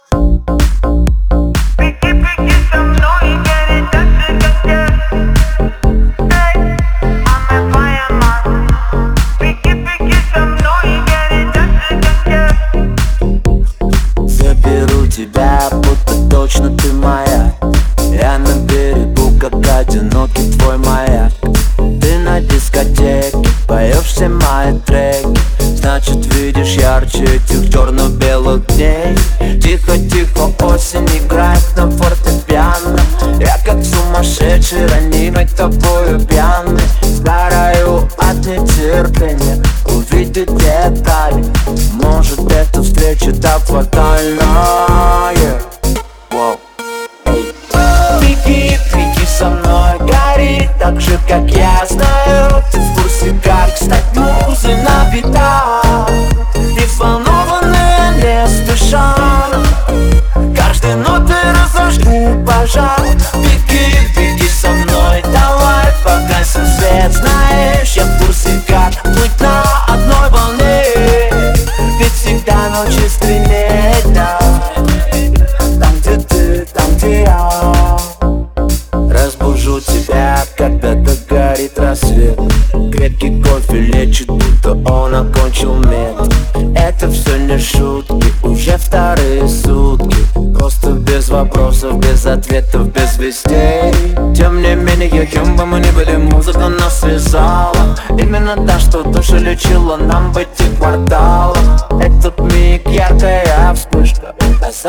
Заберу тебя, будто точно ты моя. Я на берегу, как одинокий твой маяк. Ты на дискотеке, поешь все мои треки. Значит, видишь ярче этих черно-белых дней. Тихо-тихо осень играет на фортепиано. Я как сумасшедший, ранимый тобою пьяный. Сгораю от нетерпения увидеть детали. Может, эта встреча так фатальна, Беги, беги со мной, гори так же, как я знаю. Ты в курсе, как стать музой на видах. И взволнованные не спеша каждой ноты разожгу пожар. Беги, беги со мной, давай погасим свет. Знаешь, я в курсе, как быть на одной волне. Ведь всегда ночи стремнее дня. Там, где ты, там, где я. Разбужу тебя, когда догорит рассвет. Крепкий кофе лечит, будто он окончил мед. Это все не шутки, уже вторые сутки. Просто без вопросов, без ответов, без вестей. Тем не менее, кем бы мы ни были, музыка нас связала. Именно та, что душу лечила нам в этих кварталах. Этот миг, яркая вспышка.